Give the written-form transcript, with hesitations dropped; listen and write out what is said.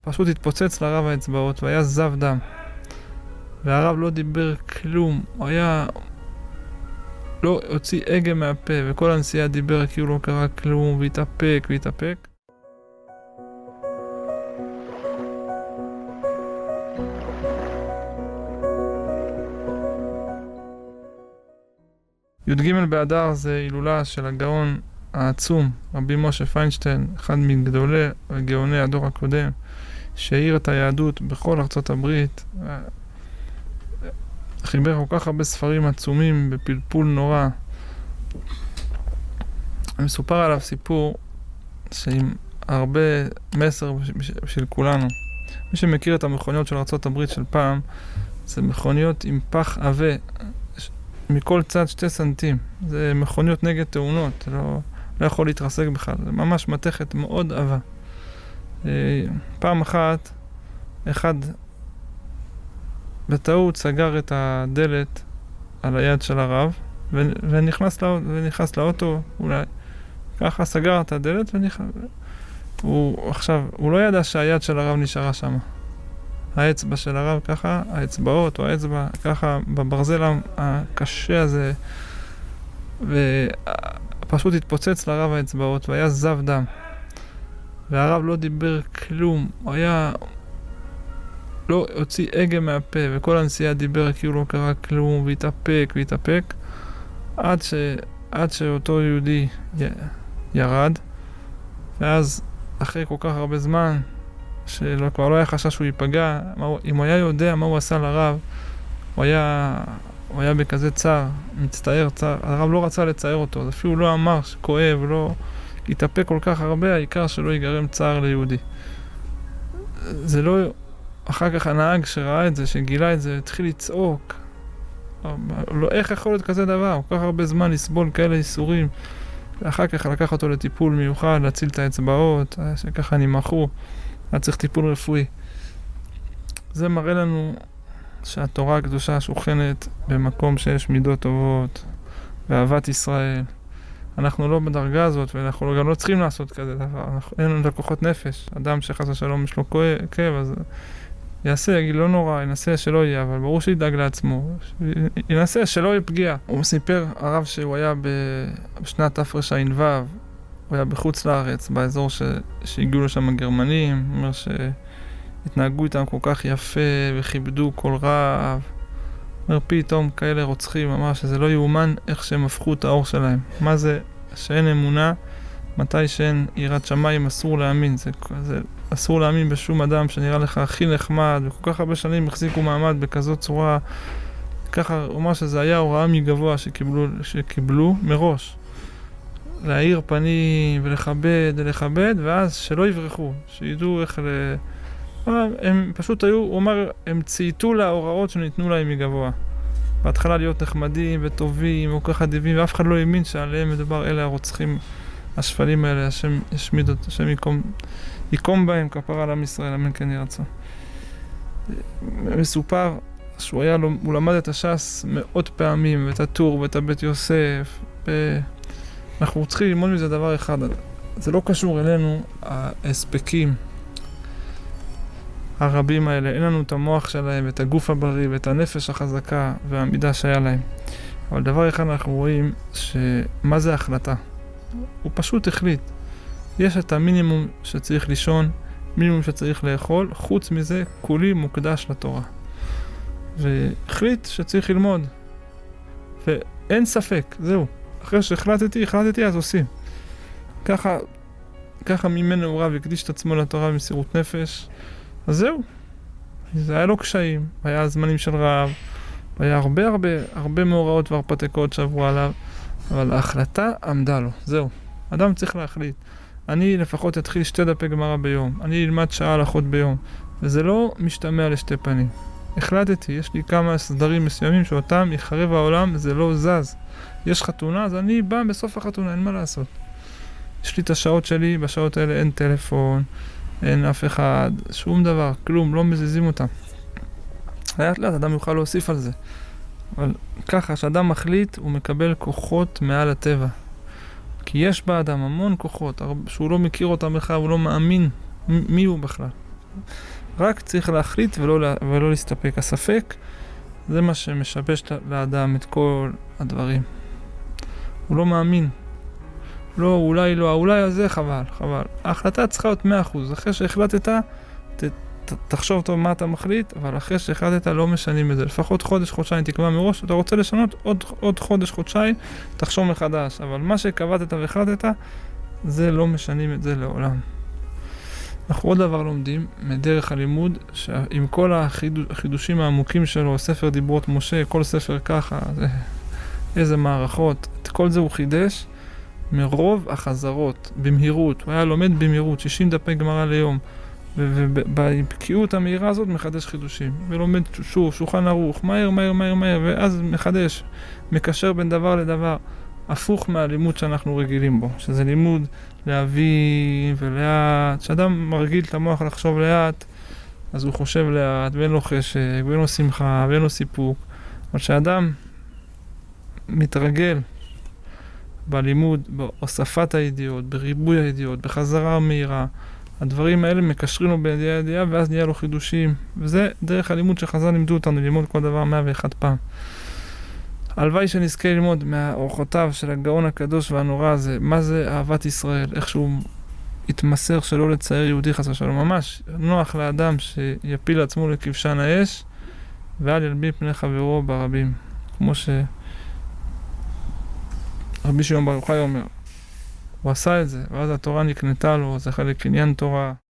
פשוט התפוצץ לרב האצבעות והיה זב דם. והרב לא דיבר כלום, הוא היה... לא הוציא הגה מהפה, וכל הנסיעה דיבר כאילו לא קרה כלום, והתאפק. י"ג באדר זה הילולה של הגאון העצום, רבי משה פיינשטיין, אחד מגדולי וגאוני הדור הקודם, שהאיר את היהדות בכל ארצות הברית, חיבר כל כך הרבה ספרים עצומים בפלפול נורא. מסופר עליו סיפור שעם הרבה מסר בשביל כולנו. מי שמכיר את המכוניות של ארצות הברית של פעם, זה מכוניות עם פח עבה, מכל צד 2 סנטים. זה מכוניות נגד תאונות, לא יכול להתרסק בכלל. זה ממש מתכת מאוד עבה. פעם אחת, אחד בטעות סגר את הדלת על היד של הרב, ונכנס לאוטו, אולי. ככה סגר את הדלת הוא לא ידע שהיד של הרב נשארה שם. האצבע של הרב ככה, האצבעות או האצבע ככה בברזל הקשה הזה, ופשוט התפוצץ לרב האצבעות והיה זב דם. והרב לא דיבר כלום, הוא היה... לא הוציא הגה מהפה, וכל הנסיעה דיבר כאילו לא קרה כלום, והתאפק, עד שאותו יהודי ירד, ואז אחרי כל כך הרבה זמן, שכבר לא היה חשש שהוא ייפגע, אם הוא היה יודע מה הוא עשה לרב, הוא היה בכזה צער, מצטער צער, הרב לא רצה לצייר אותו, אפילו לא אמר שכואב, לא התאפק כל כך הרבה, העיקר שלא ייגרם צער ליהודי. זה לא... אחר כך הנהג שראה את זה, שגילה את זה, התחיל לצעוק. לא, איך יכול להיות כזה דבר? כל כך הרבה זמן לסבול כאלה איסורים. ואחר כך לקח אותו לטיפול מיוחד, להציל את האצבעות, שככה נמחו. היה צריך טיפול רפואי. זה מראה לנו שהתורה הקדושה שוכנת במקום שיש מידות טובות, ואהבת ישראל. אנחנו לא בדרגה הזאת, ואנחנו גם לא צריכים לעשות כזה דבר. אין לנו לקוחות נפש. אדם שחס ושלום יש לו כאב, אז יגיד לא נורא, ינסה שלא יהיה, אבל ברור שידאג לעצמו. ינסה שלא יהיה פגיעה. הוא סיפר, הרב שהוא היה בשנת תרע"ו, הוא היה בחוץ לארץ, באזור שהגיעו לשם הגרמנים, הוא אומר שהתנהגו איתם כל כך יפה וכיבדו כל רב. אומר פתאום כאלה רוצחים, אמר שזה לא יאומן איך שהם הפכו את האור שלהם. מה זה שאין אמונה, מתי שאין יראת שמיים אסור להאמין. זה אסור להאמין בשום אדם שנראה לך הכי נחמד, וכל כך הרבה שנים החזיקו מעמד בכזאת צורה. ככה הוא אומר שזה היה הוראה מגבוה שקיבלו מראש. להאיר פנים ולכבד, ואז שלא יברחו, שידעו איך הם פשוט היו, הוא אומר, הם צייתו להוראות שניתנו להם מגבוה. בהתחלה להיות נחמדים וטובים, או ככה אדיבים, ואף אחד לא האמין שעליהם מדובר, אלה הרוצחים השפלים האלה, השם ישמיד אותם, השם יקום בהם, כפרה על עם ישראל, אמן כן יהי רצון. מסופר שהוא למד את הש"ס מאות פעמים, ואת הטור ואת הבית יוסף, אנחנו צריכים ללמוד מזה דבר אחד, זה לא קשור אלינו, ההספקים הרבים האלה, אין לנו את המוח שלהם, את הגוף הבריא, ואת הנפש החזקה, והמידה שהיה להם. אבל דבר אחד אנחנו רואים, שמה זה החלטה? הוא פשוט החליט. יש את המינימום שצריך לישון, מינימום שצריך לאכול, חוץ מזה, כולי מוקדש לתורה. והחליט שצריך ללמוד. ואין ספק, זהו. אחרי שהחלטתי, אז עושים. ככה ממנו הוא רב, הקדיש את עצמו לתורה במסירות נפש. אז זהו. זה היה לו קשיים. היה זמנים של רעב. היה הרבה מאורעות והרפתקות שעברו עליו. אבל ההחלטה עמדה לו. זהו. אדם צריך להחליט. אני לפחות אתחיל 2 דפי גמרא ביום. אני אלמד שעה הלכות ביום. וזה לא משתמע לשתי פנים. החלטתי, יש לי כמה סדרים מסוימים שאותם יחרב העולם, זה לא זז. יש חתונה, אז אני בא בסוף החתונה, אין מה לעשות. יש לי את השעות שלי, בשעות האלה אין טלפון, אין אף אחד, שום דבר, כלום, לא מזיזים אותם. לאט לאט אדם יוכל להוסיף על זה. אבל ככה, כשאדם מחליט, הוא מקבל כוחות מעל הטבע. כי יש באדם המון כוחות, שהוא לא מכיר אותם בכלל, הוא לא מאמין מי הוא בכלל. רק צריך להחליט ולא להסתפק. הספק זה מה שמשבש לאדם את כל הדברים. הוא לא מאמין. לא, אולי לא, אולי הזה חבל. ההחלטה צריכה להיות 100%. אחרי שהחלטת, תחשוב טוב מה אתה מחליט, אבל אחרי שהחלטת לא משנים את זה. לפחות חודש, חודשיים תקבע מראש, אתה רוצה לשנות עוד חודש, חודשיים, תחשוב מחדש. אבל מה שקבעת והחלטת, זה לא משנים את זה לעולם. אנחנו עוד דבר לומדים מדרך הלימוד, שעם כל החידושים העמוקים שלו, ספר דיברות משה, כל ספר ככה, איזה מערכות, את כל זה הוא חידש מרוב החזרות, במהירות. הוא היה לומד במהירות, 60 דפי גמרא ליום, ובבקיאות המהירה הזאת מחדש חידושים. ולומד שוב, שולחן ערוך, מהר, ואז מחדש, מקשר בין דבר לדבר. הפוך מהלימוד שאנחנו רגילים בו, שזה לימוד להבין ולאט. כשאדם מרגיל את המוח לחשוב לאט, אז הוא חושב לאט, ואין לו חשק, ואין לו שמחה, ואין לו סיפוק. אבל כשאדם מתרגל בלימוד, בהוספת הידיעות, בריבוי הידיעות, בחזרה מהירה, הדברים האלה מקשרים לו בידיעה, ואז נהיה לו חידושים. וזה דרך הלימוד שחז"ל לימדו אותנו, ללמוד כל דבר 101 פעם. הלוואי שנזכה ללמוד מהאורחותיו של הגאון הקדוש והנורא הזה, מה זה אהבת ישראל, איך שהוא התמסר שלא לצייר יהודי חס ושלום. ממש נוח לאדם שיפיל עצמו לכבשן האש, ואל ילבין פני חברו ברבים. כמו שרבי שמעון בר יוחאי אומר, הוא עשה את זה, ואז התורה נקנתה לו, זה חלק עניין תורה.